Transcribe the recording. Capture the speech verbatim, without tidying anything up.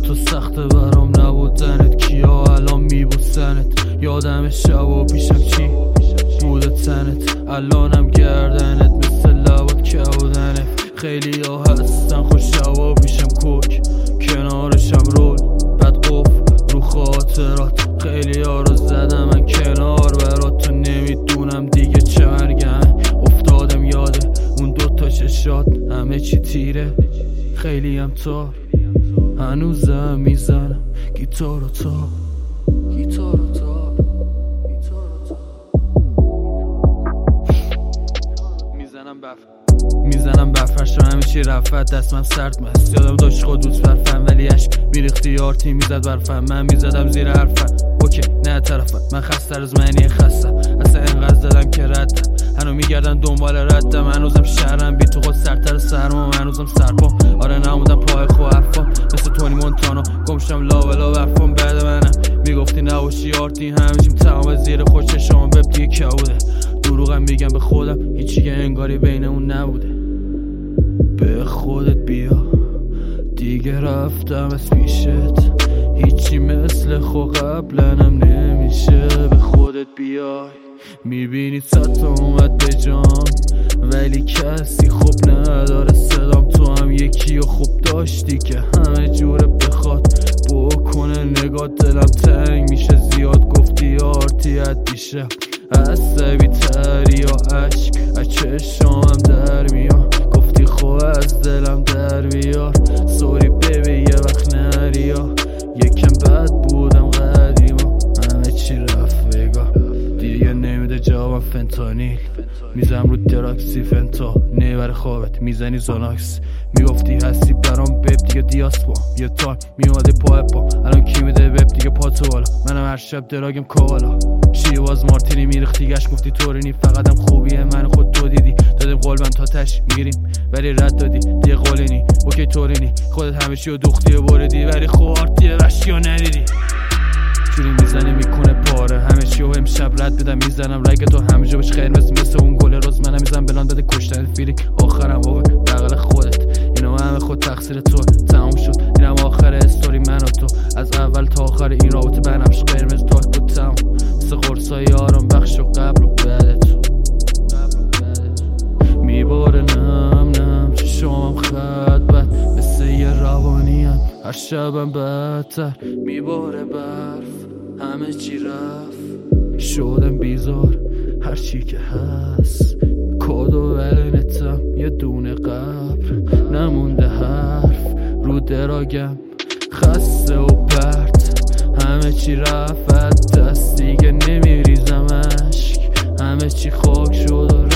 تو سخته برام نبودنت، کیا الان میبوسنت. یادم شبا پیشم چی بوده تنت، الانم گردنت مثل لبات کودنت. خیلی ها هستن خوش شبا پیشم کوک، کنارشم رول بد قف رو خاطرات. خیلی ها رو زدم من کنار برات، تو نمیدونم دیگه چه مرگم. افتادم یاده اون دوتا چشات، همه چی تیره خیلی هم تار. هنوزم میزنم گیتارو تا گیتارو تا میزنم بف میزنم بفرش رو همه چی رفت، دستم سرد مست. یادم داشت خودوز برفم ولی عشق میریختی یارتی میزد برفم. من میزدم زیر حرفم اوکی نه طرفم، من خسته از منی خستم اصلا اینقدر دادم که ردم. هنو میگردن دنبال ردم، هنوزم شهرم بی تو خود سرتر سرما، هنوزم سرپام. آره نمودم پای خو حرفام مثل تونی مونتانا، گمشم لا بلا برفام. بعد منم میگفتی نباشی آرتی، همیشیم تمام زیر خوش چشام بب دیگه که بوده. دروغم میگم به خودم هیچی که انگاری بین اون نبوده. به خودت بیا دیگه رفتم از پیشت، هیچی مثل خو قبلنم نمیشه. به خودت بیای میبینی صد تا اومد به جام ولی کسی خوب نداره صدام. تو هم یکی و خوب داشتی که همه جوره بخواد بکنه نگاه. دلم تنگ میشه زیاد گفتی آرتی اد دیشب، عصبی تری یا عشق از چشامم در میاد. گفتی خو از دلم در بیار، سوری ببی یه وقت نریا. یکم بد بودم قدیما، همه چی رفت وگا دیگه نمیده جوابم. فنتانیل میزم رو دراکسی فنتا نبر خوابت میزنی زاناکس. میگفتی هستی برام بب دیگه دیاسپا، یه تایم میومده پای پا، الان کی میده بب دیگه پا تو بالا. منم هر شب دراگم کوالا، شیواز مارتینی میریختی گشت گفتی تورینی. فقطم خوبیه من خود تو دیدی، دادیم قلبم تا تش میریم ولی رد دادی دیگه قولینی. اوکی تورینی خودت همه چی رو دوختی و بردی ولی خوارتیه وشی رو ندیدی. جوری میزنه میکنه پاره همه چی و امشب رد بدم میزنم رگ تو همه جا بش قرمز مثل اون گل روز. منم میزنم بلان بده کشتن فیلیک آخرم بابا بغل خودت. اینو همه خود تقصیر تو تموم شد، اینم آخر استوری من و تو. از اول تا آخر این رابطه بنفش قرمز تاک بود تموم مثل قرصای آرام بخش و قبل و بعد تو. میباره نم نم چشمم خط بد مثل یه روانیم، هر شبم بدتر میباره برف. همه چی رفت شدم بیزار هر چی که هست. کد و ولنتم یه دونه قبر نمونده حرف رو دراگم خسته و پرت. همه چی رفت دست دیگه نمیریزم عشق، همه چی خاک شد و